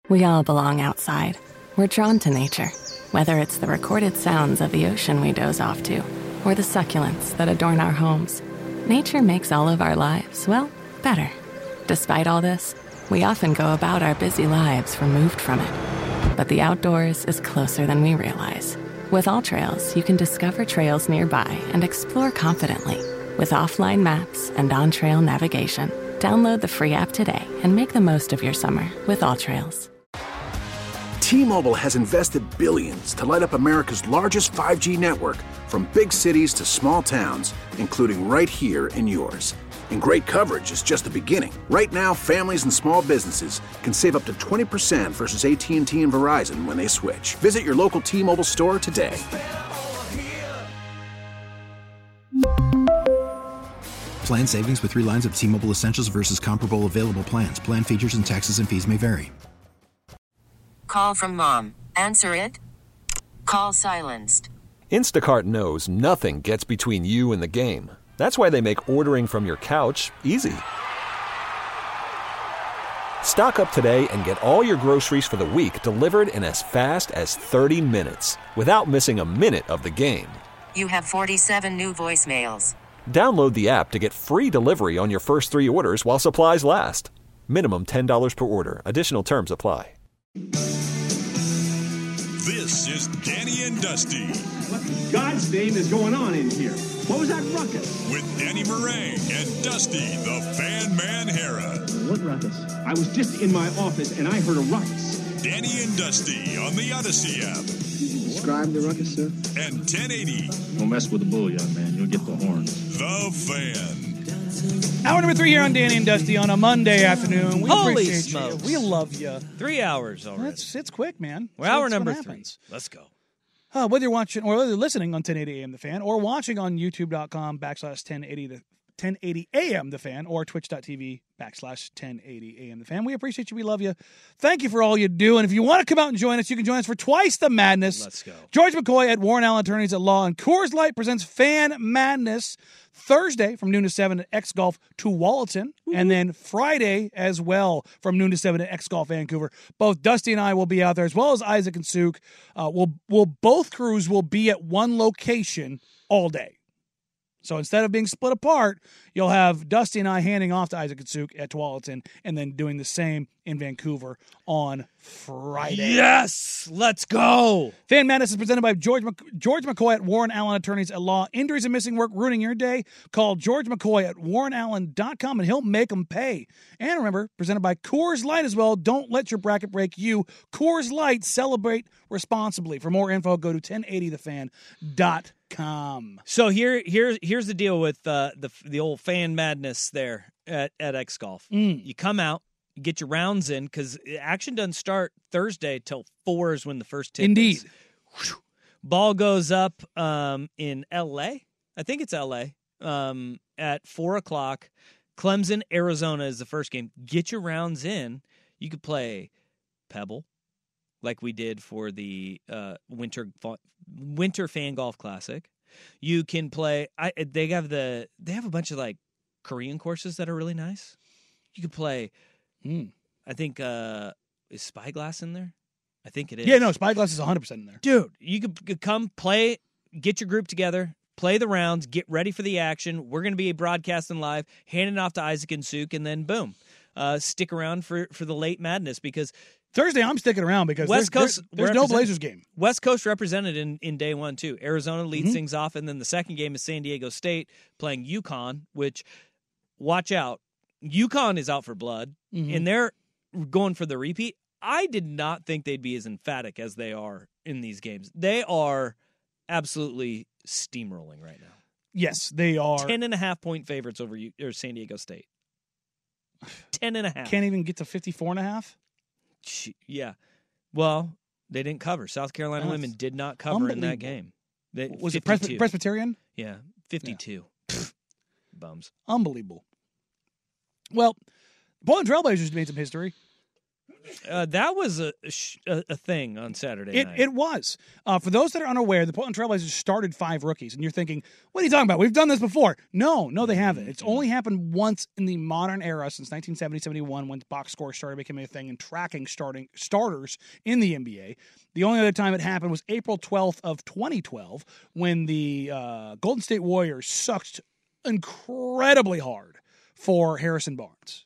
We all belong outside. We're drawn to nature, whether it's the recorded sounds of the ocean we doze off to, or the succulents that adorn our homes. Nature makes all of our lives, well, better. Despite all this, we often go about our busy lives removed from it. But the outdoors is closer than we realize. With AllTrails, you can discover trails nearby and explore confidently. With offline maps and on-trail navigation, download the free app today and make the most of your summer with AllTrails. T-Mobile has invested billions to light up America's largest 5G network, from big cities to small towns, including right here in yours. And great coverage is just the beginning. Right now, families and small businesses can save up to 20% versus AT&T and Verizon when they switch. Visit your local T-Mobile store today. Plan savings with 3 lines of T-Mobile Essentials versus comparable available plans. Plan features and taxes and fees may vary. Call from mom. Answer it. Call silenced. Instacart knows nothing gets between you and the game. That's why they make ordering from your couch easy. Stock up today and get all your groceries for the week delivered in as fast as 30 minutes without missing a minute of the game. You have 47 new voicemails. Download the app to get free delivery on your first 3 orders while supplies last. Minimum $10 per order. Additional terms apply. This is Danny and Dusty. What in God's name is going on in here? What was that ruckus? With Danny Meringue and Dusty, the Fan Man Hera. What ruckus? I was just in my office and I heard a ruckus. Danny and Dusty on the Odyssey app. Describe the ruckus, sir. And 1080. Don't mess with the bull, young man. You'll get the horns. The Fan. Hour number 3 here on Danny and Dusty on a Monday afternoon. We Holy appreciate smokes. you. We love you. 3 hours already. It's quick, man. We're hour That's number what 3. happens. Let's go. Whether you're watching or whether you're listening on 1080 AM The Fan or watching on youtube.com/1080 AM The Fan or twitch.tv/1080 AM The Fan. We appreciate you. We love you. Thank you for all you do. And if you want to come out and join us, you can join us for Twice the Madness. Let's go. George McCoy at Warren Allen Attorneys at Law and Coors Light presents Fan Madness Thursday from noon to 7 at X Golf Tualatin, and then Friday as well from noon to 7 at X Golf Vancouver. Both Dusty and I will be out there, as well as Isaac and Suk. Both crews will be at one location all day. So instead of being split apart, you'll have Dusty and I handing off to Isaac and Suk at Tualatin and then doing the same in Vancouver on Friday. Yes! Let's go! Fan Madness is presented by George McCoy at Warren Allen Attorneys at Law. Injuries and missing work ruining your day? Call George McCoy at warrenallen.com and he'll make them pay. And remember, presented by Coors Light as well. Don't let your bracket break you. Coors Light, celebrate responsibly. For more info, go to 1080thefan.com. So here's the deal with the old Fan Madness there at X Golf. You come out, you get your rounds in, because action doesn't start Thursday till 4 is when the first tip Indeed. is. Ball goes up in L.A. I think it's L.A. At 4 o'clock. Clemson, Arizona is the first game. Get your rounds in. You could play Pebble, like we did for the Winter Fan Golf Classic. You can play. They have a bunch of like Korean courses that are really nice. You could play. I think is Spyglass in there? I think it is. Yeah, no, Spyglass is 100% in there. Dude, you could come play, get your group together, play the rounds, get ready for the action. We're going to be broadcasting live, handing off to Isaac and Suk, and then boom, stick around for the late madness, because Thursday I'm sticking around because West Coast there's no Blazers game. West Coast represented in day one too. Arizona leads things off, and then the second game is San Diego State playing UConn, which, watch out, UConn is out for blood, and they're going for the repeat. I did not think they'd be as emphatic as they are in these games. They are absolutely steamrolling right now. Yes, they are. 10.5-point favorites over San Diego State. 10.5. Can't even get to 54.5? Yeah. Well, they didn't cover. South Carolina women did not cover in that game. Was it Presbyterian? Yeah, 52. Yeah. Bums. Unbelievable. Well, Portland Trailblazers made some history. That was a thing on Saturday night. It was. For those that are unaware, the Portland Trailblazers started 5 rookies, and you're thinking, what are you talking about? We've done this before. No, they haven't. It's only happened once in the modern era since 1970-71 when box score started becoming a thing and tracking starters in the NBA. The only other time it happened was April 12th of 2012 when the Golden State Warriors sucked incredibly hard for Harrison Barnes.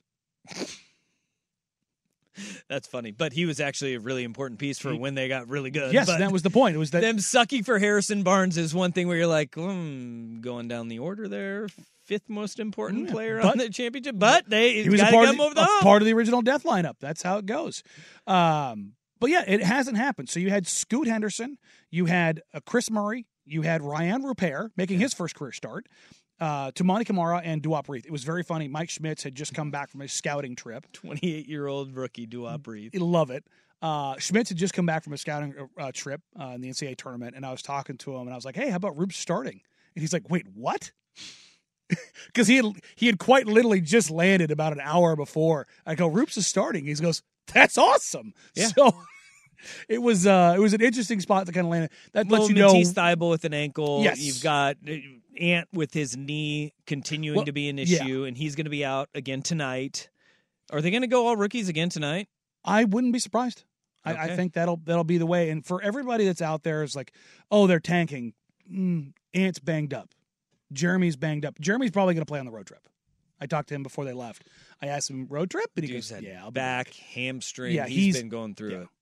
That's funny, but he was actually a really important piece for when they got really good. Yes, but that was the point. It was that them sucking for Harrison Barnes is one thing where you're like, going down the order there, 5th most important player on the championship, but he was part of the original death lineup. That's how it goes. But yeah, it hasn't happened. So you had Scoot Henderson, you had Chris Murray, you had Ryan Rupert making his first career start. Toumani Camara and Duop Reith. It was very funny. Mike Schmitz had just come back from a scouting trip. 28-year-old rookie Duop Reith. Love it. Schmitz had just come back from a scouting trip in the NCAA tournament, and I was talking to him, and I was like, hey, how about Rupe starting? And he's like, wait, what? Because he had quite literally just landed about an hour before. I go, Rupe's is starting. He goes, that's awesome. Yeah. So it was an interesting spot to kind of land. That lets you know. Matisse Thybulle with an ankle. Yes. You've got Ant with his knee continuing to be an issue, and he's going to be out again tonight. Are they going to go all rookies again tonight? I wouldn't be surprised. Okay. I think that'll be the way. And for everybody that's out there, is like, oh, they're tanking. Ant's banged up. Jeremy's banged up. Jeremy's probably going to play on the road trip. I talked to him before they left. I asked him, road trip? And he goes, yeah, I'll be back, back. hamstring. Yeah, he's been going through it.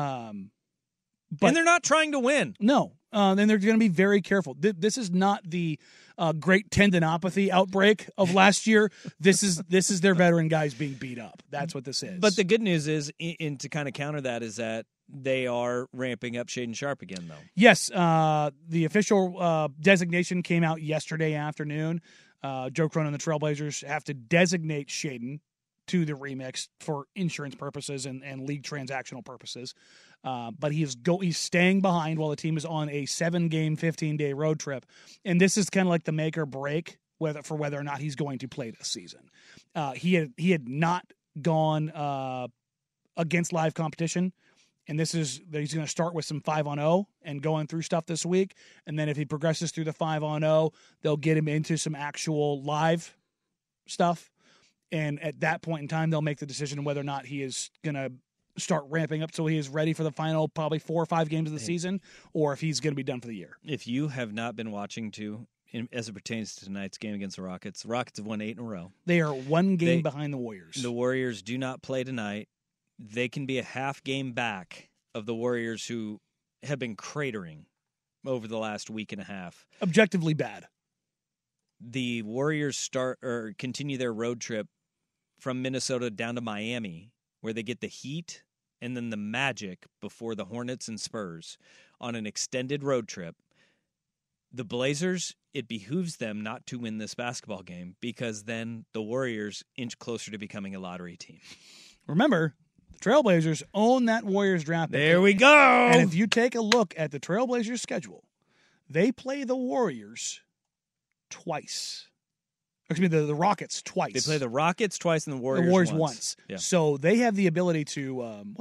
But, and they're not trying to win. No. And they're going to be very careful. This is not the great tendinopathy outbreak of last year. This is their veteran guys being beat up. That's what this is. But the good news is, and to kind of counter that, is that they are ramping up Shaedon Sharpe again, though. Yes. The official designation came out yesterday afternoon. Joe Cronin and the Trailblazers have to designate Shaedon to the remix for insurance purposes and league transactional purposes. But he's staying behind while the team is on a 7-game, 15-day road trip. And this is kind of like the make or break whether or not he's going to play this season. He had not gone against live competition. And he's going to start with some 5-on-0 and going through stuff this week. And then if he progresses through the 5-on-0, they'll get him into some actual live stuff. And at that point in time, they'll make the decision whether or not he is going to start ramping up so he is ready for the final probably 4 or 5 games of the season, or if he's going to be done for the year. If you have not been watching as it pertains to tonight's game against the Rockets have won 8 in a row. They are 1 game behind the Warriors. The Warriors do not play tonight. They can be a half game back of the Warriors, who have been cratering over the last week and a half. Objectively bad. The Warriors continue their road trip from Minnesota down to Miami, where they get the Heat and then the Magic before the Hornets and Spurs on an extended road trip. The Blazers, it behooves them not to win this basketball game, because then the Warriors inch closer to becoming a lottery team. Remember, the Trailblazers own that Warriors draft pick. There we go. And if you take a look at the Trailblazers schedule, they play the Warriors twice. Excuse me, the Rockets twice. They play the Rockets twice and the Warriors once. Yeah. So they have the ability to,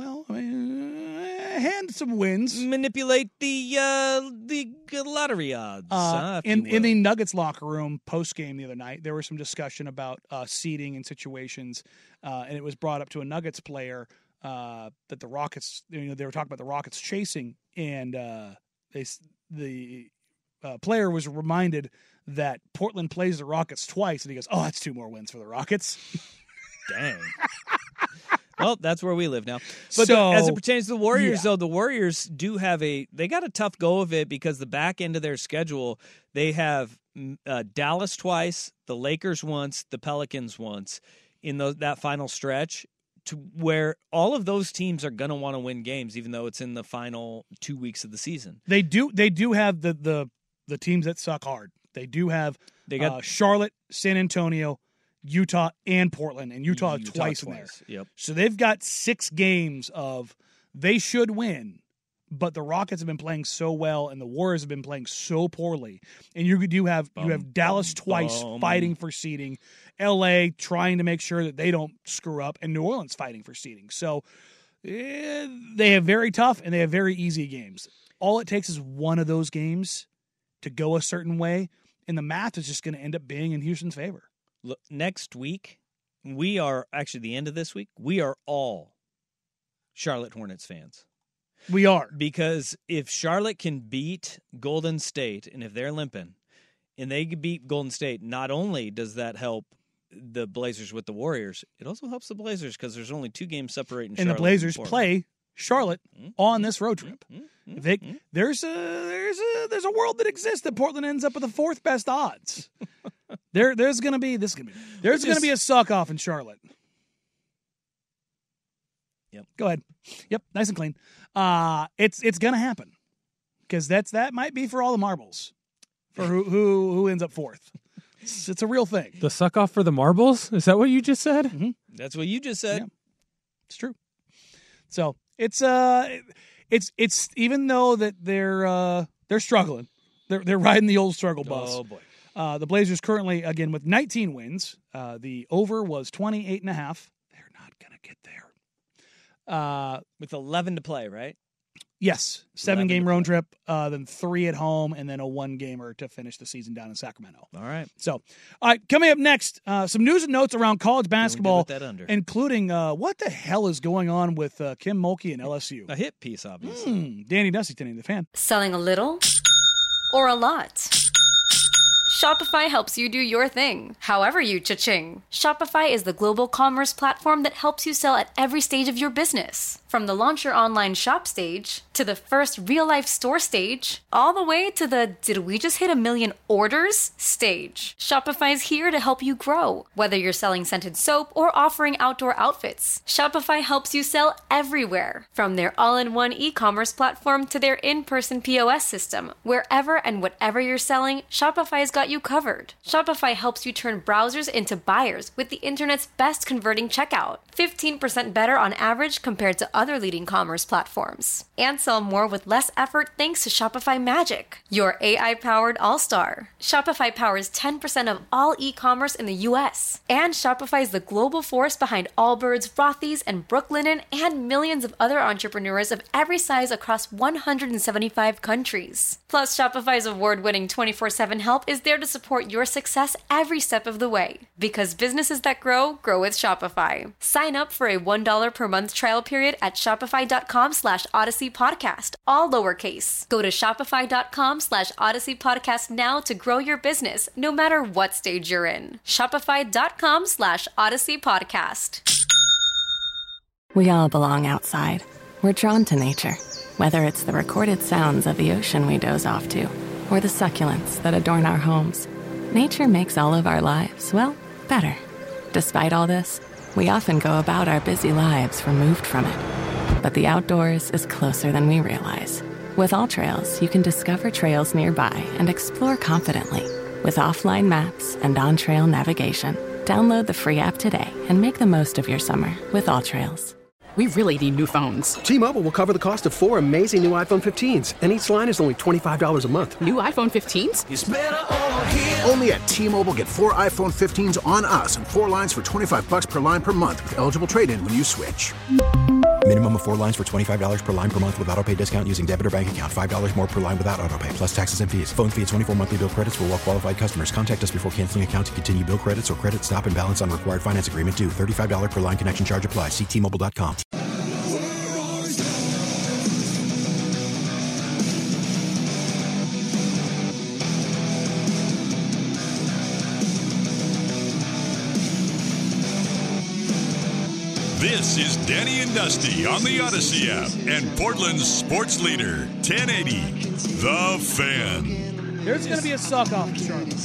hand some wins. Manipulate the lottery odds. In the Nuggets locker room post-game the other night, there was some discussion about seeding and situations, and it was brought up to a Nuggets player that the Rockets, they were talking about the Rockets chasing, and the player was reminded that Portland plays the Rockets twice, and he goes, oh, that's 2 more wins for the Rockets. Dang. Well, that's where we live now. But as it pertains to the Warriors, though, the Warriors do have they got a tough go of it, because the back end of their schedule, they have Dallas twice, the Lakers once, the Pelicans once in that final stretch, to where all of those teams are going to want to win games, even though it's in the final 2 weeks of the season. They do have the teams that suck hard. They do have Charlotte, San Antonio, Utah, and Portland, and Utah twice in there. Yep. So they've got 6 games of they should win, but the Rockets have been playing so well, and the Warriors have been playing so poorly. And you have Dallas twice fighting for seeding, LA trying to make sure that they don't screw up, and New Orleans fighting for seeding. So They have very tough and they have very easy games. All it takes is one of those games to go a certain way, and the math is just going to end up being in Houston's favor. Look, next week, we are actually the end of this week. We are all Charlotte Hornets fans. We are. Because if Charlotte can beat Golden State, and if they're limping, and they can beat Golden State, not only does that help the Blazers with the Warriors, it also helps the Blazers because there's only 2 games separating Charlotte. And the Blazers play Charlotte on this road trip. There's a world that exists that Portland ends up with the 4th best odds. There's going to be a suck off in Charlotte. Yep. Go ahead. Yep, nice and clean. It's going to happen because that might be for all the marbles for who ends up 4th. It's a real thing. The suck off for the marbles? Is that what you just said? Mm-hmm. That's what you just said. Yeah. It's true. So it's even though that they're struggling, they're riding the old struggle bus. Oh boy. The Blazers currently, again, with 19 wins. The over was 28.5. They're not going to get there. With 11 to play, right? Yes. 7-game road trip, then 3 at home, and then a 1-gamer to finish the season down in Sacramento. All right. So, all right, coming up next, some news and notes around college basketball, including what the hell is going on with Kim Mulkey and LSU. A hit piece, obviously. Danny Dusty, the fan. Selling a little or a lot? Shopify helps you do your thing, however you cha-ching. Shopify is the global commerce platform that helps you sell at every stage of your business. From the launch your online shop stage, to the first real-life store stage, all the way to the did we just hit 1 million orders stage. Shopify's here to help you grow. Whether you're selling scented soap or offering outdoor outfits, Shopify helps you sell everywhere. From their all-in-one e-commerce platform to their in-person POS system, wherever and whatever you're selling, Shopify's got you covered. Shopify helps you turn browsers into buyers with the internet's best converting checkout. 15% better on average compared to other leading commerce platforms. And sell more with less effort thanks to Shopify Magic, your AI-powered all-star. Shopify powers 10% of all e-commerce in the U.S. And Shopify is the global force behind Allbirds, Rothy's, and Brooklinen, and millions of other entrepreneurs of every size across 175 countries. Plus, Shopify's award-winning 24/7 help is there to support your success every step of the way. Because businesses that grow with Shopify. Sign up for a $1 per month trial period at shopify.com/Odyssey Podcast, all lowercase. Go to shopify.com/Odyssey Podcast now to grow your business, no matter what stage you're in. Shopify.com/Odyssey Podcast. We all belong outside. We're drawn to nature, whether it's the recorded sounds of the ocean we doze off to, or the succulents that adorn our homes. Nature makes all of our lives, well, better. Despite all this, we often go about our busy lives removed from it. But the outdoors is closer than we realize. With AllTrails, you can discover trails nearby and explore confidently. With offline maps and on-trail navigation, download the free app today and make the most of your summer with AllTrails. We really need new phones. T-Mobile will cover the cost of 4 amazing new iPhone 15s, and each line is only $25 a month. New iPhone 15s? It's better over here. Only at T-Mobile, get 4 iPhone 15s on us and 4 lines for $25 per line per month with eligible trade-in when you switch. Minimum of 4 lines for $25 per line per month with autopay discount using debit or bank account. $5 more per line without autopay, plus taxes and fees. Phone fee at 24 monthly bill credits for well-qualified customers. Contact us before canceling account to continue bill credits or credit stop and balance on required finance agreement due. $35 per line connection charge applies. See T-Mobile.com. This is Danny and Dusty on the Odyssey app and Portland's sports leader, 1080, The Fan. There's going to be a suck-off in Charlotte.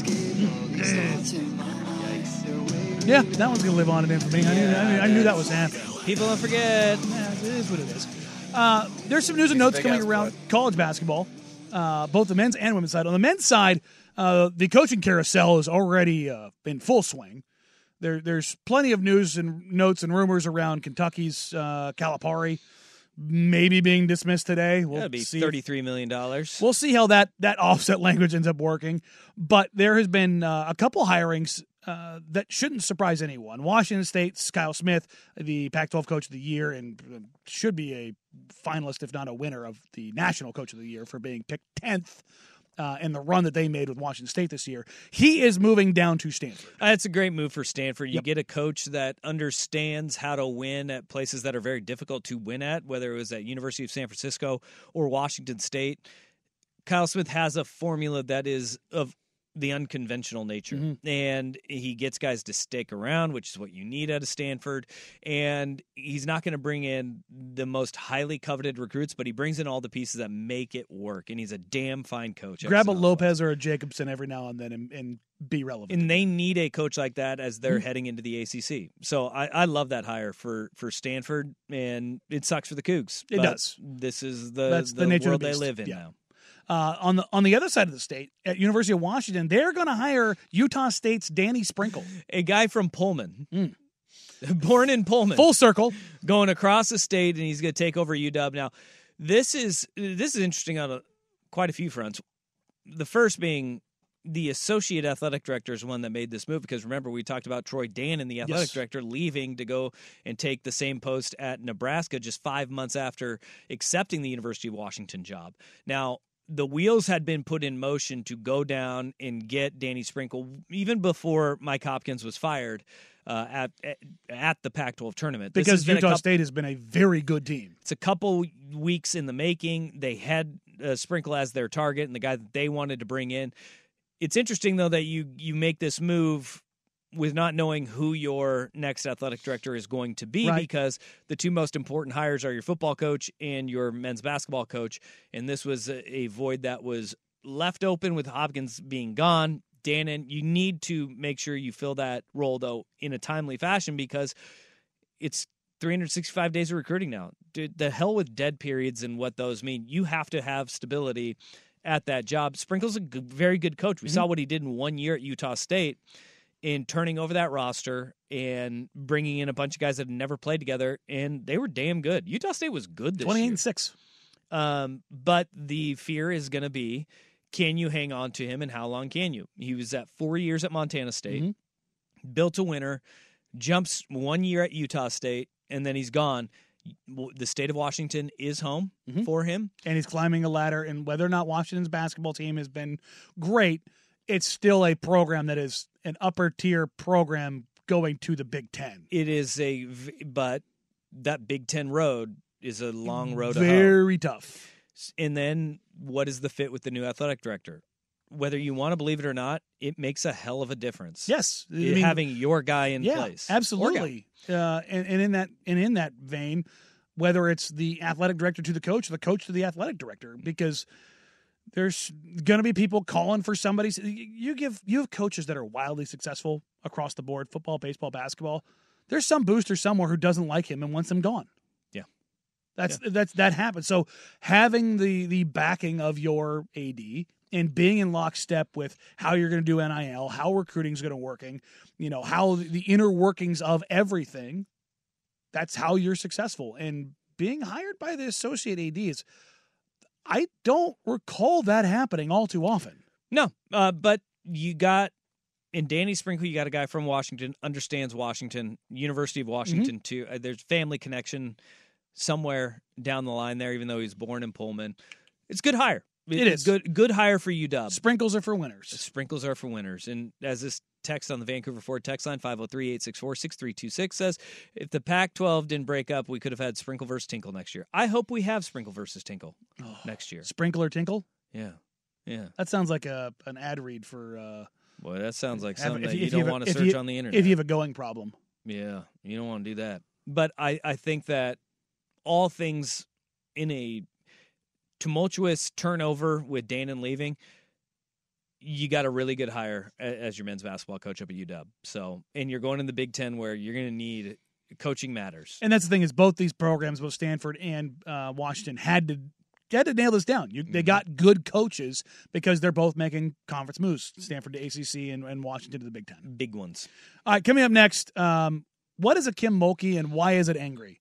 Yeah, that one's going to live on in infamy. I knew that was happening. People don't forget. Yeah, it is what it is. There's some news and notes coming around college basketball, both the men's and women's side. On the men's side, the coaching carousel is already in full swing. There's plenty of news and notes and rumors around Kentucky's Calipari maybe being dismissed today. That'd be $33 million. We'll see how that offset language ends up working. But there has been a couple hirings that shouldn't surprise anyone. Washington State's Kyle Smith, the Pac-12 Coach of the Year, and should be a finalist, if not a winner, of the National Coach of the Year for being picked 10th in the run that they made with Washington State this year. He is moving down to Stanford. That's a great move for Stanford. You get a coach that understands how to win at places that are very difficult to win at, whether it was at University of San Francisco or Washington State. Kyle Smith has a formula that is of the unconventional nature, and he gets guys to stick around, which is what you need out of Stanford. And he's not going to bring in the most highly coveted recruits, but he brings in all the pieces that make it work, and he's a damn fine coach. Grab a Lopez or a Jacobson every now and then and be relevant. And they need a coach like that as they're heading into the ACC. So I love that hire for Stanford, and it sucks for the Cougs. It does. This is That's the nature world of the they beast. live in now. On the other side of the state, at University of Washington, they're going to hire Utah State's Danny Sprinkle. A guy from Pullman. Born in Pullman. Full circle. Going across the state, and he's going to take over UW. Now, this is interesting on quite a few fronts. The first being the associate athletic director is one that made this move, because remember, we talked about Troy Dannon, the athletic director, leaving to go and take the same post at Nebraska just 5 months after accepting the University of Washington job. Now, the wheels had been put in motion to go down and get Danny Sprinkle even before Mike Hopkins was fired at the Pac-12 tournament. Because Utah State has been a very good team. It's a couple weeks in the making. They had Sprinkle as their target and the guy that they wanted to bring in. It's interesting, though, that you make this move with not knowing who your next athletic director is going to be, because the two most important hires are your football coach and your men's basketball coach. And this was a void that was left open with Hopkins being gone. Dannon, you need to make sure you fill that role, though, in a timely fashion, because it's 365 days of recruiting now. Dude, the hell with dead periods and what those mean. You have to have stability at that job. Sprinkle's a very good coach. We saw what he did in 1 year at Utah State in turning over that roster and bringing in a bunch of guys that had never played together, and they were damn good. Utah State was good this year. 28-6. But the fear is going to be, can you hang on to him, and how long can you? He was at 4 years at Montana State, built a winner, jumps 1 year at Utah State, and then he's gone. The state of Washington is home for him. And he's climbing a ladder, and whether or not Washington's basketball team has been great, it's still a program that is an upper-tier program going to the Big Ten. It is but that Big Ten road is a long road. Very tough. And then what is the fit with the new athletic director? Whether you want to believe it or not, it makes a hell of a difference. Yes, having your guy in place. Absolutely. And in that vein, whether it's the athletic director to the coach, or the coach to the athletic director, because there's going to be people calling for somebody. You have coaches that are wildly successful across the board: football, baseball, basketball. There's some booster somewhere who doesn't like him and wants him gone. Yeah, that happens. So having the backing of your AD and being in lockstep with how you're going to do NIL, how recruiting is going to working, how the inner workings of everything, that's how you're successful. And being hired by the associate AD is, I don't recall that happening all too often. No, but you got, in Danny Sprinkle, you got a guy from Washington, understands Washington, University of Washington too. There's family connection somewhere down the line there, even though he's born in Pullman. It's a good hire. It's good hire for UW. Sprinkles are for winners. Sprinkles are for winners. And as this text on the Vancouver Ford text line, 503-864-6326 says, if the Pac-12 didn't break up, we could have had Sprinkle versus Tinkle next year. I hope we have Sprinkle versus Tinkle next year. Sprinkle or Tinkle? Yeah. That sounds like an ad read for... Boy, that sounds like something that you don't want to search on the internet. If you have a going problem. Yeah, you don't want to do that. But I think that all things in a tumultuous turnover with Dannon leaving, you got a really good hire as your men's basketball coach up at UW. So, and you're going in the Big Ten where you're going to need coaching matters. And that's the thing, is both these programs, both Stanford and Washington, had to nail this down. They got good coaches because they're both making conference moves. Stanford to ACC and Washington to the Big Ten. Big ones. All right, coming up next, what is a Kim Mulkey and why is it angry?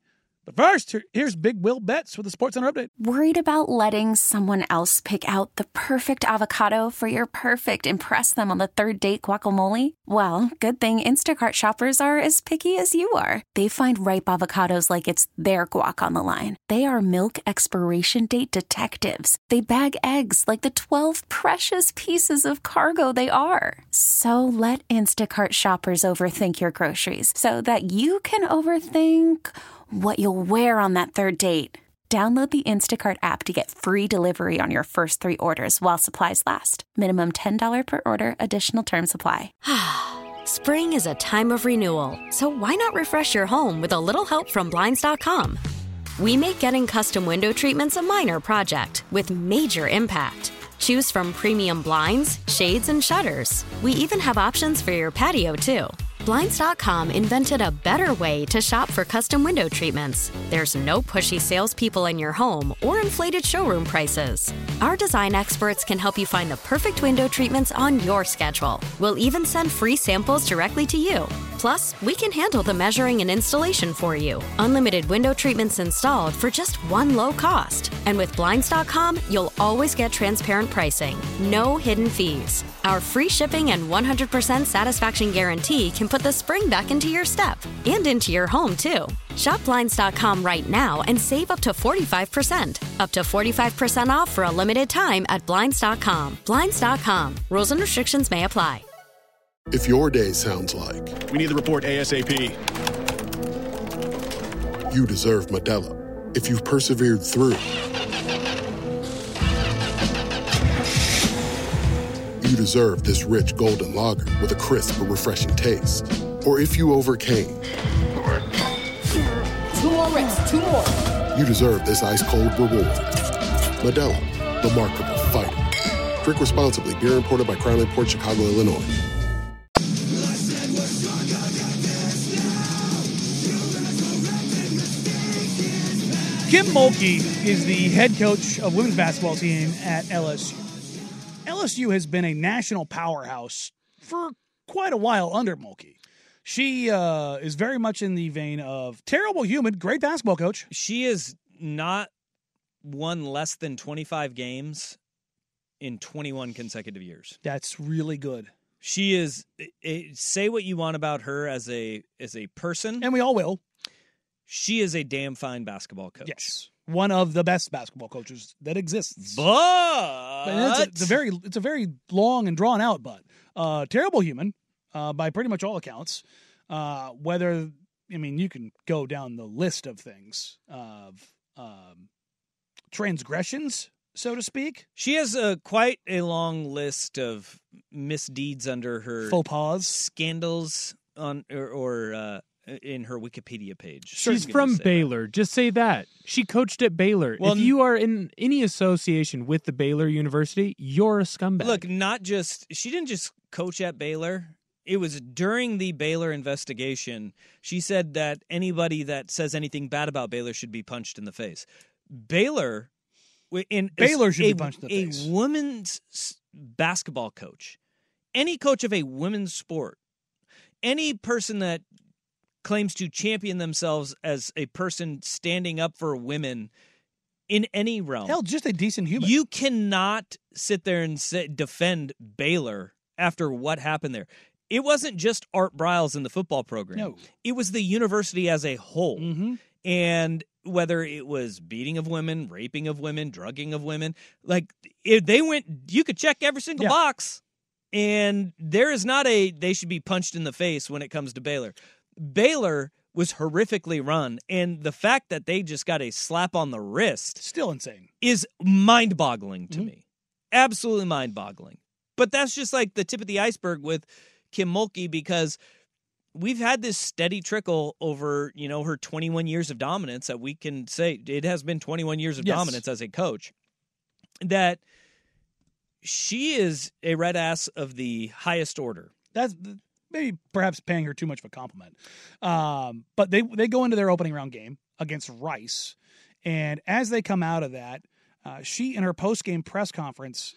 But first, here's Big Will Betts with the SportsCenter update. Worried about letting someone else pick out the perfect avocado for your perfect impress them on the third date guacamole? Well, good thing Instacart shoppers are as picky as you are. They find ripe avocados like it's their guac on the line. They are milk expiration date detectives. They bag eggs like the 12 precious pieces of cargo they are. So let Instacart shoppers overthink your groceries so that you can overthink what you'll wear on that third date. Download the Instacart app to get free delivery on your first 3 orders while supplies last. Minimum $10 per order. Additional terms apply. Spring is a time of renewal, so why not refresh your home with a little help from Blinds.com? We make getting custom window treatments a minor project with major impact. Choose from premium blinds, shades, and shutters. We even have options for your patio, too. Blinds.com invented a better way to shop for custom window treatments. There's no pushy salespeople in your home or inflated showroom prices. Our design experts can help you find the perfect window treatments on your schedule. We'll even send free samples directly to you. Plus, we can handle the measuring and installation for you. Unlimited window treatments installed for just one low cost. And with Blinds.com, you'll always get transparent pricing. No hidden fees. Our free shipping and 100% satisfaction guarantee can put the spring back into your step and into your home, too. Shop Blinds.com right now and save up to 45%. Up to 45% off for a limited time at Blinds.com. Blinds.com. Rules and restrictions may apply. If your day sounds like, we need the report ASAP, you deserve Modelo. If you've persevered through, you deserve this rich golden lager with a crisp but refreshing taste. Or if you overcame, 2 more reps, 2 more. You deserve this ice-cold reward. Modelo, the Markable Fighter. Drink responsibly. Beer imported by Crown Imports, Chicago, Illinois. Kim Mulkey is the head coach of women's basketball team at LSU. LSU has been a national powerhouse for quite a while under Mulkey. She is very much in the vein of terrible human, great basketball coach. She has not won less than 25 games in 21 consecutive years. That's really good. She is, say what you want about her as a person. And we all will. She is a damn fine basketball coach. Yes. One of the best basketball coaches that exists. But it's a very long and drawn out but. Terrible human, by pretty much all accounts. You can go down the list of things of transgressions, so to speak. She has quite a long list of misdeeds under her faux pas, scandals on or in her Wikipedia page. She's from Baylor. Just say that. She coached at Baylor. Well, if you are in any association with the Baylor University, you're a scumbag. Look, she didn't just coach at Baylor. It was during the Baylor investigation. She said that anybody that says anything bad about Baylor should be punched in the face. Baylor should be punched in the face. A women's basketball coach, any coach of a women's sport, any person that claims to champion themselves as a person standing up for women in any realm. Hell, just a decent human. You cannot sit there and defend Baylor after what happened there. It wasn't just Art Briles in the football program. No. It was the university as a whole. Mm-hmm. And whether it was beating of women, raping of women, drugging of women, you could check every single box. And there is not they should be punched in the face when it comes to Baylor. Baylor was horrifically run, and the fact that they just got a slap on the wrist still insane is mind-boggling to me. Absolutely mind-boggling. But that's just like the tip of the iceberg with Kim Mulkey, because we've had this steady trickle over, her 21 years of dominance that we can say it has been 21 years of dominance as a coach, that she is a red ass of the highest order. That's maybe perhaps paying her too much of a compliment. But they go into their opening round game against Rice. And as they come out of that, she, in her post-game press conference,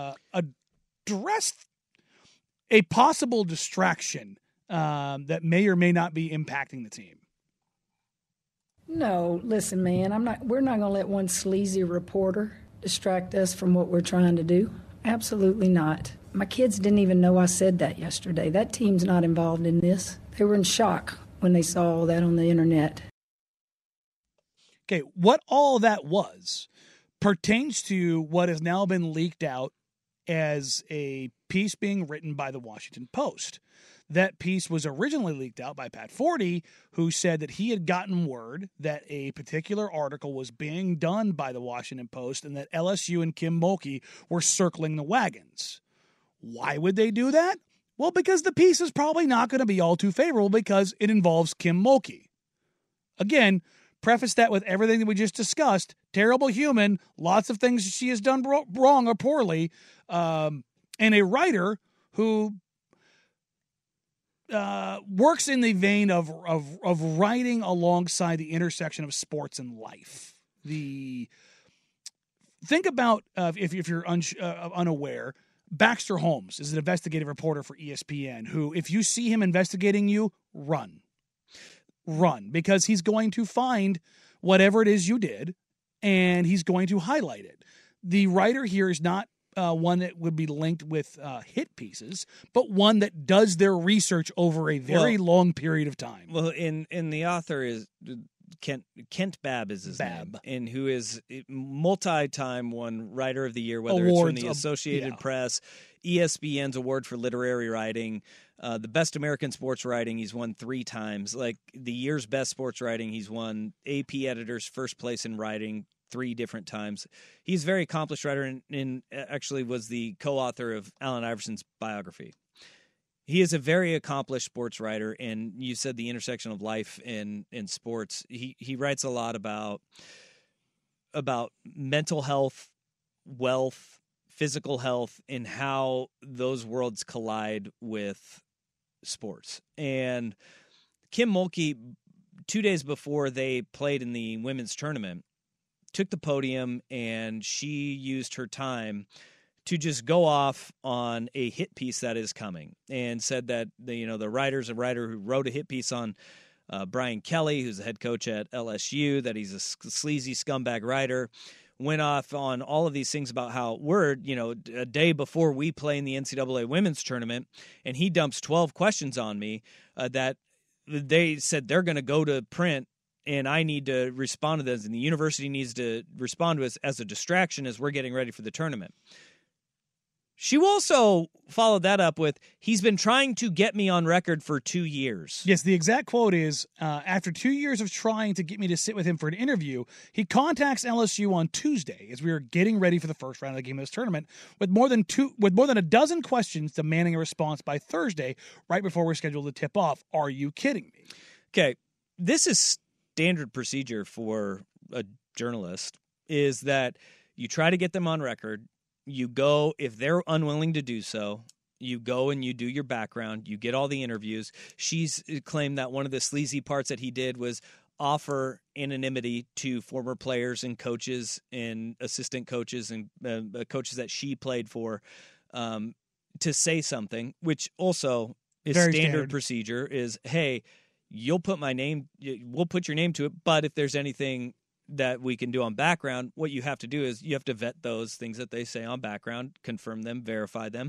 addressed a possible distraction that may or may not be impacting the team. No, listen, man, we're not going to let one sleazy reporter distract us from what we're trying to do. Absolutely not. My kids didn't even know I said that yesterday. That team's not involved in this. They were in shock when they saw all that on the internet. Okay, what all that was pertains to what has now been leaked out as a piece being written by the Washington Post. That piece was originally leaked out by Pat Forty, who said that he had gotten word that a particular article was being done by the Washington Post and that LSU and Kim Mulkey were circling the wagons. Why would they do that? Well, because the piece is probably not going to be all too favorable because it involves Kim Mulkey. Again, preface that with everything that we just discussed. Terrible human, lots of things she has done wrong or poorly, and a writer who works in the vein of writing alongside the intersection of sports and life. Think about, if you're unaware, Baxter Holmes is an investigative reporter for ESPN who, if you see him investigating you, run, because he's going to find whatever it is you did, and he's going to highlight it. The writer here is not one that would be linked with hit pieces, but one that does their research over a very long period of time. Well, in the author is Kent Babb is his name, and who is multi-time won Writer of the Year, whether Awards, it's from the Associated Press, ESPN's Award for Literary Writing, the Best American Sports Writing, he's won 3 times. Like the year's Best Sports Writing, he's won AP Editor's first place in writing 3 different times. He's a very accomplished writer and actually was the co-author of Allen Iverson's biography. He is a very accomplished sports writer, and you said the intersection of life and sports. He writes a lot about mental health, wealth, physical health, and how those worlds collide with sports. And Kim Mulkey, 2 days before they played in the women's tournament, took the podium, and she used her time to just go off on a hit piece that is coming, and said that the writer's a writer who wrote a hit piece on Brian Kelly, who's the head coach at LSU, that he's a sleazy scumbag writer, went off on all of these things about how we're, a day before we play in the NCAA women's tournament, and he dumps 12 questions on me that they said they're going to go to print, and I need to respond to those, and the university needs to respond to us as a distraction as we're getting ready for the tournament. She also followed that up with, he's been trying to get me on record for 2 years. Yes, the exact quote is, after 2 years of trying to get me to sit with him for an interview, he contacts LSU on Tuesday as we are getting ready for the first round of the game of this tournament with more than a dozen questions demanding a response by Thursday, right before we're scheduled to tip off. Are you kidding me? Okay, this is standard procedure for a journalist, is that you try to get them on record. You go, if they're unwilling to do so, you go and you do your background. You get all the interviews. She's claimed that one of the sleazy parts that he did was offer anonymity to former players and coaches and assistant coaches and coaches that she played for to say something, which also is standard procedure is, hey, we'll put your name to it, but if there's anything that we can do on background, what you have to do is you have to vet those things that they say on background, confirm them, verify them.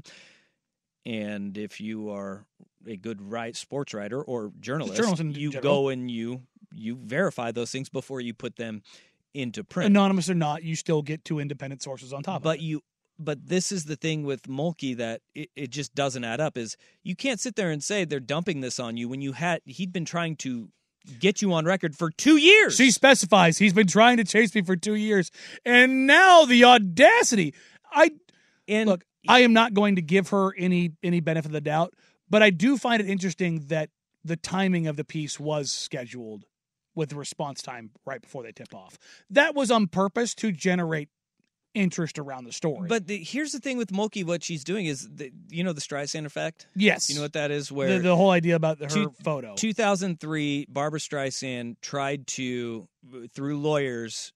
And if you are a good sports writer or journalist, you go and you verify those things before you put them into print. Anonymous or not, you still get 2 independent sources on top of it. But this is the thing with Mulkey that it just doesn't add up, is you can't sit there and say they're dumping this on you when he'd been trying to get you on record for 2 years. She specifies he's been trying to chase me for 2 years, and now the audacity. I am not going to give her any benefit of the doubt, but I do find it interesting that the timing of the piece was scheduled with the response time right before they tip off. That was on purpose to generate interest around the story. But here's the thing with Mulkey, what she's doing is, the Streisand effect? Yes. You know what that is? Where the whole idea about her photo. 2003, Barbara Streisand tried to, through lawyers,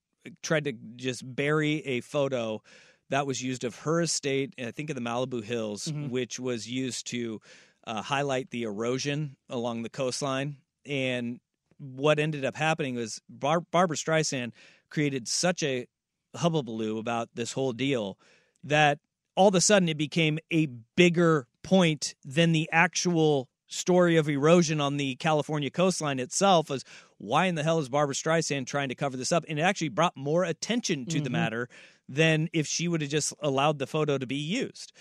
just bury a photo that was used of her estate, I think in the Malibu Hills, which was used to highlight the erosion along the coastline. And what ended up happening was Barbra Streisand created such a hubbubaloo about this whole deal that all of a sudden it became a bigger point than the actual story of erosion on the California coastline itself. As why in the hell is Barbra Streisand trying to cover this up? And it actually brought more attention to the matter than if she would have just allowed the photo to be used.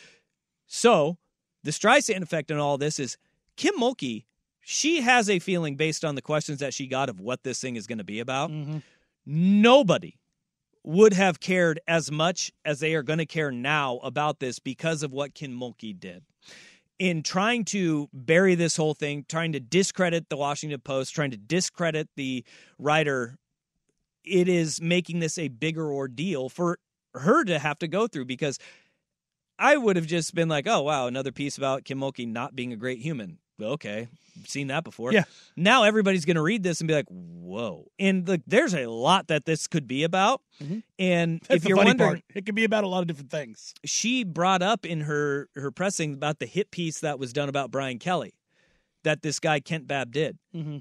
So the Streisand effect in all this is Kim Mulkey, she has a feeling based on the questions that she got of what this thing is going to be about. Nobody would have cared as much as they are going to care now about this because of what Kim Mulkey did. In trying to bury this whole thing, trying to discredit the Washington Post, trying to discredit the writer, it is making this a bigger ordeal for her to have to go through, because I would have just been like, oh, wow, another piece about Kim Mulkey not being a great human. Okay, seen that before. Yeah. Now everybody's going to read this and be like, whoa. And there's a lot that this could be about. And That's if the you're funny wondering, part. It could be about a lot of different things. she brought up in her pressing about the hit piece that was done about Brian Kelly that this guy Kent Babb did.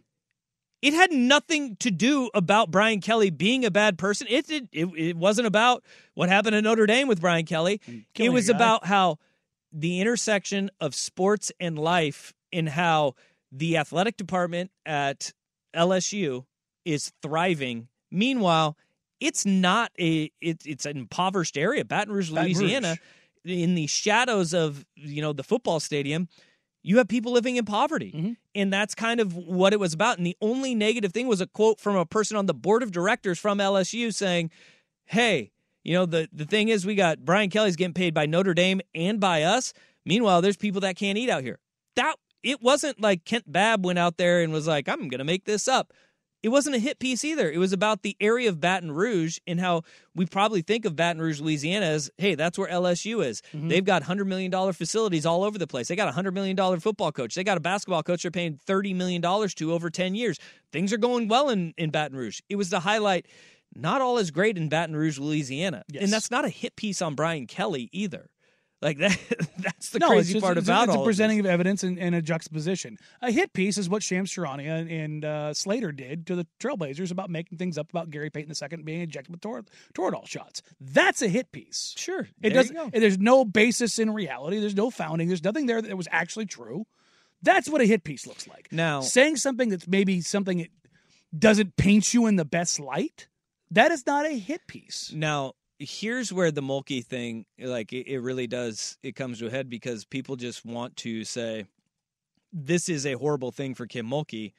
It had nothing to do about Brian Kelly being a bad person. It wasn't about what happened at Notre Dame with Brian Kelly. It was about how the intersection of sports and life and how the athletic department at LSU is thriving. Meanwhile, it's not it's an impoverished area, Baton Rouge, Louisiana, in the shadows of, the football stadium. You have people living in poverty. And that's kind of what it was about. And the only negative thing was a quote from a person on the board of directors from LSU saying, hey, the thing is, we got Brian Kelly's getting paid by Notre Dame and by us. Meanwhile, there's people that can't eat out here. It wasn't like Kent Babb went out there and was like, I'm going to make this up. It wasn't a hit piece either. It was about the area of Baton Rouge and how we probably think of Baton Rouge, Louisiana as, hey, that's where LSU is. They've got $100 million facilities all over the place. They got a $100 million football coach. They got a basketball coach they're paying $30 million to over 10 years. Things are going well in Baton Rouge. It was the highlight. Not all is great in Baton Rouge, Louisiana. Yes. And that's not a hit piece on Brian Kelly either. Like that's the crazy part about it's all a presenting of evidence and a juxtaposition. A hit piece is what Shams Charania and Slater did to the Trailblazers about making things up about Gary Payton II being ejected with Toradol shots. That's a hit piece. Sure. It doesn't. There's no basis in reality. There's no founding. There's nothing there that was actually true. That's what a hit piece looks like. Now, saying something that's maybe something that doesn't paint you in the best light, that is not a hit piece. Now, here's where the Mulkey thing, like it really does, it comes to a head because people just want to say, this is a horrible thing for Kim Mulkey.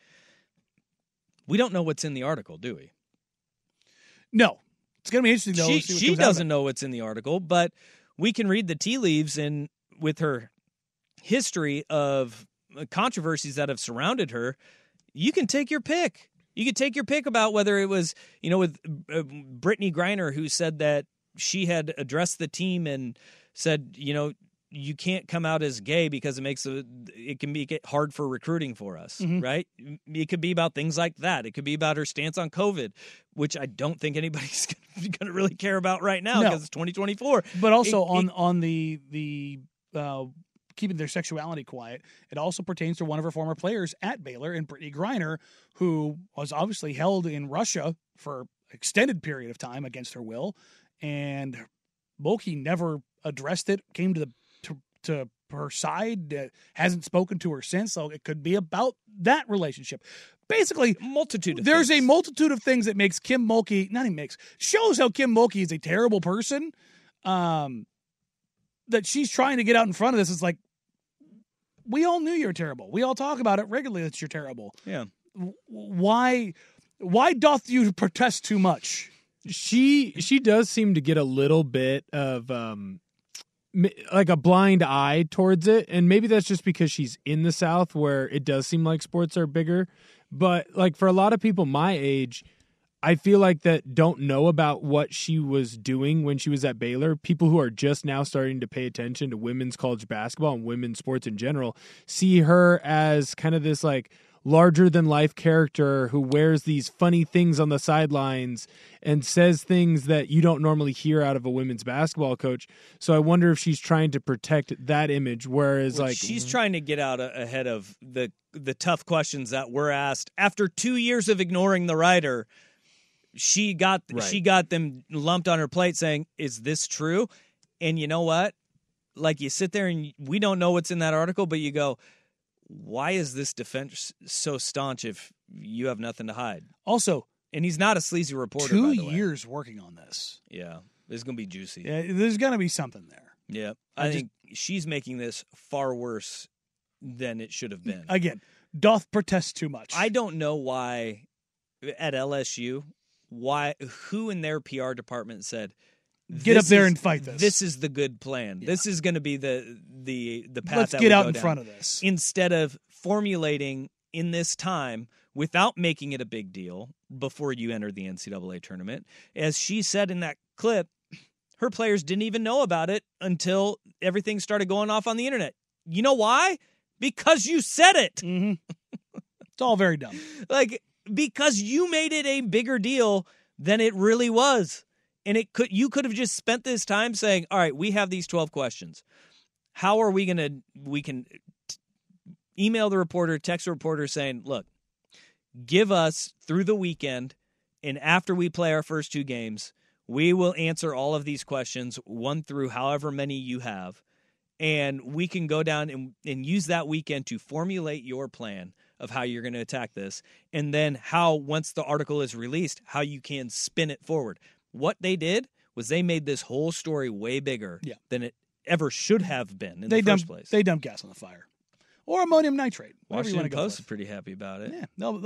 We don't know what's in the article, do we? No. It's going to be interesting, though. She doesn't know what's in the article, but we can read the tea leaves, and with her history of controversies that have surrounded her, you can take your pick. You could take your pick about whether it was, with Brittany Griner, who said that she had addressed the team and said, you can't come out as gay because it can make it hard for recruiting for us, right? It could be about things like that. It could be about her stance on COVID, which I don't think anybody's going to really care about right now because it's 2024. But also on the keeping their sexuality quiet, it also pertains to one of her former players at Baylor, and Brittany Griner, who was obviously held in Russia for an extended period of time against her will, and Mulkey never addressed it, came to her side, hasn't spoken to her since, so it could be about that relationship. Basically, there's a multitude of things that makes Kim Mulkey, shows how Kim Mulkey is a terrible person, that she's trying to get out in front of this. It's like, we all knew you're terrible. We all talk about it regularly that you're terrible. Yeah. Why doth you protest too much? She does seem to get a little bit of like a blind eye towards it, and maybe that's just because she's in the South where it does seem like sports are bigger. But like for a lot of people my age, I feel like that don't know about what she was doing when she was at Baylor. People who are just now starting to pay attention to women's college basketball and women's sports in general see her as kind of this like larger-than-life character who wears these funny things on the sidelines and says things that you don't normally hear out of a women's basketball coach. So I wonder if she's trying to protect that image, whereas she's trying to get out ahead of the tough questions that were asked after 2 years of ignoring the writer. She got them lumped on her plate saying, "Is this true?" And you know what? Like, you sit there and we don't know what's in that article, but you go, why is this defense so staunch if you have nothing to hide? Also, and he's not a sleazy reporter. 2 years working on this. Yeah, this is gonna be juicy. Yeah, there's gonna be something there. Yeah, I think she's making this far worse than it should have been. Again, doth protest too much. I don't know why at LSU. Who in their PR department said, get up there and fight this. This is the good plan. Yeah. This is going to be the path. Let's that get we out go in down. front of this. Instead of formulating in this time without making it a big deal before you enter the NCAA tournament. As she said in that clip, her players didn't even know about it until everything started going off on the internet. You know why? Because you said it. Mm-hmm. It's all very dumb. Because you made it a bigger deal than it really was. And you could have just spent this time saying, all right, we have these 12 questions. How are we can email the reporter, text the reporter saying, look, give us through the weekend, and after we play our first 2 games, we will answer all of these questions, 1 through however many you have, and we can go down and use that weekend to formulate your plan of how you're going to attack this, and then how, once the article is released, how you can spin it forward. What they did was they made this whole story way bigger than it ever should have been in the first place. They dumped gas on the fire. Or ammonium nitrate. Washington Post is pretty happy about it. Yeah,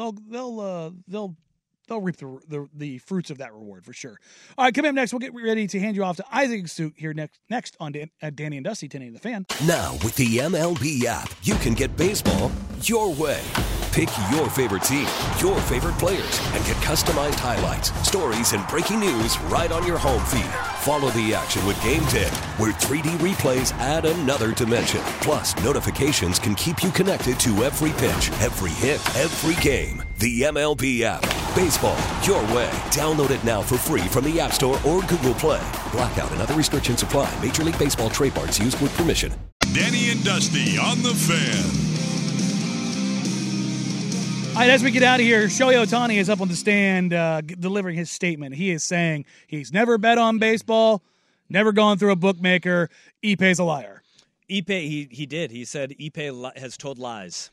they'll reap the fruits of that reward for sure. All right, coming up next, we'll get ready to hand you off to Isaac Astute here next on Danny and Dusty, 1080 The Fan. Now, with the MLB app, you can get baseball your way. Pick your favorite team, your favorite players, and get customized highlights, stories, and breaking news right on your home feed. Follow the action with Game 10, where 3D replays add another dimension. Plus, notifications can keep you connected to every pitch, every hit, every game. The MLB app. Baseball your way. Download it now for free from the App Store or Google Play. Blackout and other restrictions apply. Major League Baseball trademarks used with permission. Danny and Dusty on the Fan. All right, as we get out of here, Shohei Ohtani is up on the stand delivering his statement. He is saying he's never bet on baseball, never gone through a bookmaker. Ippei's a liar. Ippei, he did. He said Ippei has told lies,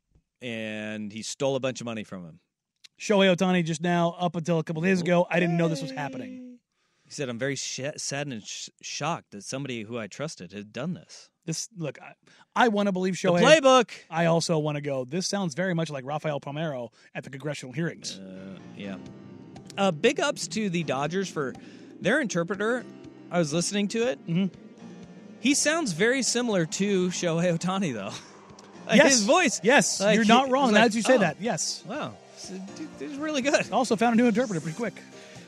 and he stole a bunch of money from him. Shohei Ohtani just now, up until a couple days ago, I didn't know this was happening. He said, I'm very sad and shocked that somebody who I trusted had done this. Look, I want to believe Shohei. The playbook. I also want to go, this sounds very much like Rafael Palmeiro at the congressional hearings. Yeah. Big ups to the Dodgers for their interpreter. I was listening to it. Mm-hmm. He sounds very similar to Shohei Ohtani, though. Yes. His voice. Yes, you're not wrong. Now that you say that, yes. Wow. He's really good. Also found a new interpreter pretty quick.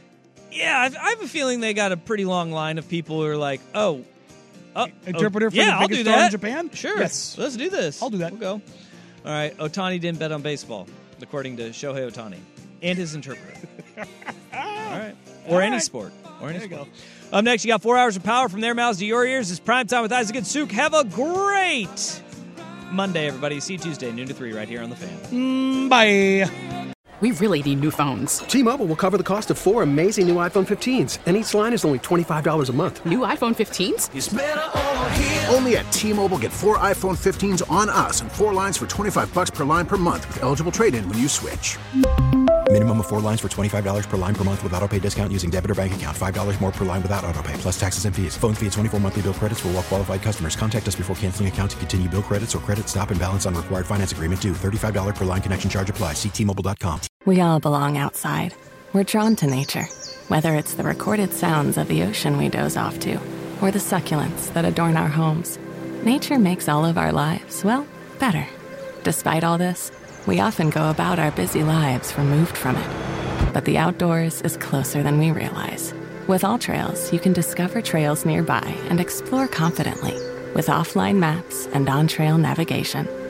Yeah, I have a feeling they got a pretty long line of people who are like, interpreter for the I'll biggest do star that. in Japan? Sure. Yes. Let's do this. I'll do that. We'll go. All right. Ohtani didn't bet on baseball, according to Shohei Ohtani and his interpreter. All right. Or any sport. Or any sport. Up next, you got 4 hours of power from their mouths to your ears. It's Prime Time with Isaac and Suk. Have a great Monday, everybody. See you Tuesday, noon to 3, right here on The Fan. Bye. We really need new phones. T-Mobile will cover the cost of 4 amazing new iPhone 15s, and each line is only $25 a month. New iPhone 15s? It's better over here. Only at T-Mobile, get 4 iPhone 15s on us and 4 lines for $25 per line per month with eligible trade-in when you switch. Minimum of 4 lines for $25 per line per month with autopay discount using debit or bank account. $5 more per line without autopay, plus taxes and fees. Phone fee at 24 monthly bill credits for well-qualified customers. Contact us before canceling account to continue bill credits or credit stop and balance on required finance agreement due. $35 per line connection charge applies. See T-Mobile.com. We all belong outside. We're drawn to nature, whether it's the recorded sounds of the ocean we doze off to, or the succulents that adorn our homes. Nature makes all of our lives, well, better. Despite all this, we often go about our busy lives removed from it. But the outdoors is closer than we realize. With AllTrails, you can discover trails nearby and explore confidently. With offline maps and on-trail navigation,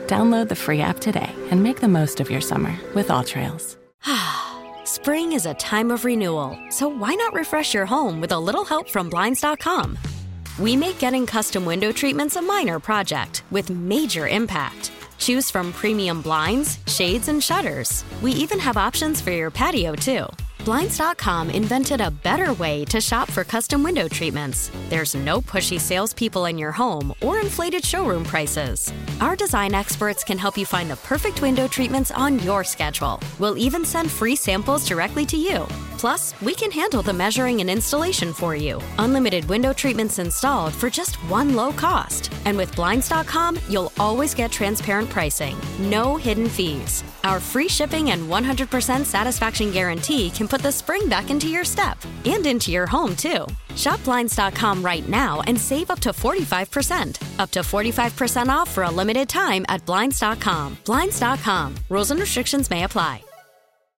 Download the free app today and make the most of your summer with AllTrails. Spring is a time of renewal, so why not refresh your home with a little help from Blinds.com? We make getting custom window treatments a minor project with major impact. Choose from premium blinds, shades, and shutters. We even have options for your patio, too. Blinds.com invented a better way to shop for custom window treatments. There's no pushy salespeople in your home or inflated showroom prices. Our design experts can help you find the perfect window treatments on your schedule. We'll even send free samples directly to you. Plus, we can handle the measuring and installation for you. Unlimited window treatments installed for just one low cost. And with Blinds.com, you'll always get transparent pricing. No hidden fees. Our free shipping and 100% satisfaction guarantee can put the spring back into your step and into your home, too. Shop Blinds.com right now and save up to 45%. Up to 45% off for a limited time at Blinds.com. Blinds.com. Rules and restrictions may apply.